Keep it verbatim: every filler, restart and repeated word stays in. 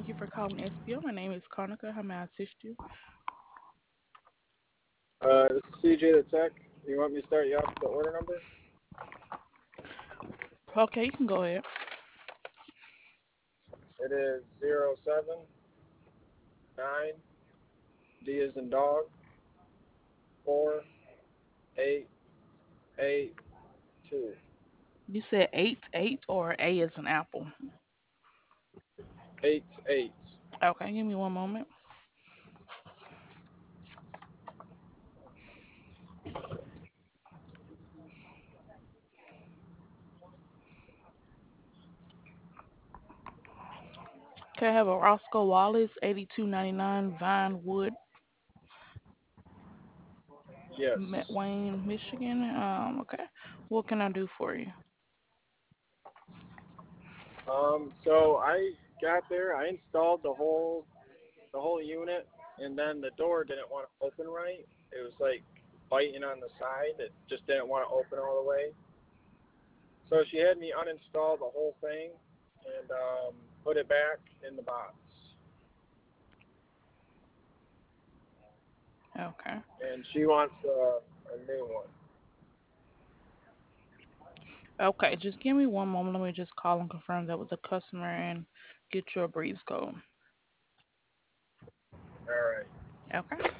Thank you for calling S P O. My name is Konica. How may I assist you? Uh, this is C J the Tech. You want me to start you off with the order number? Okay, you can go ahead. It is zero seven nine D is in dog four eight eight two You said eight, eight, or A is an apple. eight eight. Okay, give me one moment. Okay, I have a Roscoe Wallace, eighty-two ninety-nine Vinewood, Yes. Wayne, Michigan. Um, okay. What can I do for you? Um. So I got there. I installed the whole the whole unit, and then the door didn't want to open right. It was like biting on the side. It just didn't want to open all the way. So she had me uninstall the whole thing and um, put it back in the box. Okay. And she wants uh, a new one. Okay, just give me one moment. Let me just call and confirm that with the customer and get you a breeze code. All right. Okay.